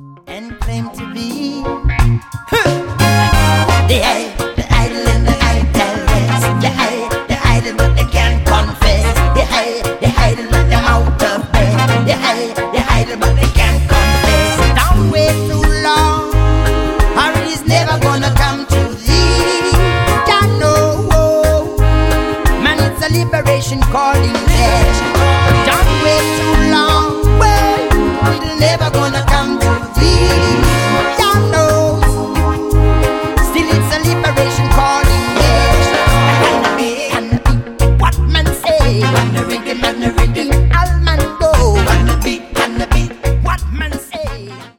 and claim to be the idol and the idlers. The idol but they can't confess. The idol but they're out of bed. The idol but they can't confess. Don't wait too long, or it is never gonna come to thee. Jah know, man, it's a liberation calling there.